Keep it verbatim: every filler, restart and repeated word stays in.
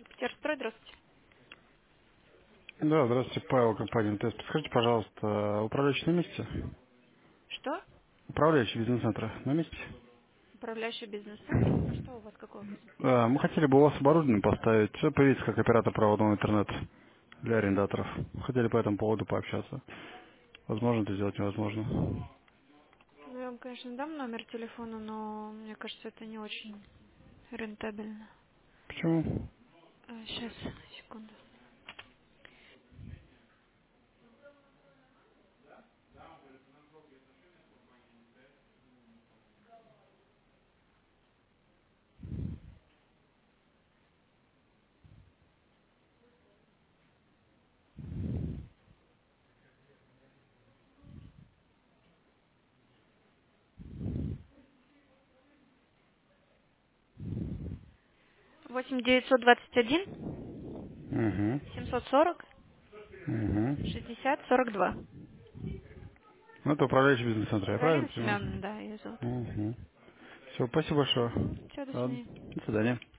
Петерстрой, здравствуйте. Да, здравствуйте, Павел, компания МТС. Подскажите, пожалуйста, управляющий на месте? Что? Управляющий бизнес-центра на месте? Управляющий бизнес-центр? А что у вас, какой вопрос? Да, мы хотели бы у вас оборудование поставить, все появиться как оператор проводного интернета для арендаторов. Хотели по этому поводу пообщаться. Возможно это сделать, невозможно. Ну, я вам, конечно, дам номер телефона, но мне кажется, это не очень рентабельно. Почему? Сейчас, секунду. восемь девятьсот двадцать один Угу. семьсот сорок Угу. шестьдесят сорок два. Ну, это управляющий бизнес-центра, я правильно Галина понимаю? Семеновна, да, ее зовут. Угу. Все, спасибо большое. Все, до Ладно, свидания. до свидания.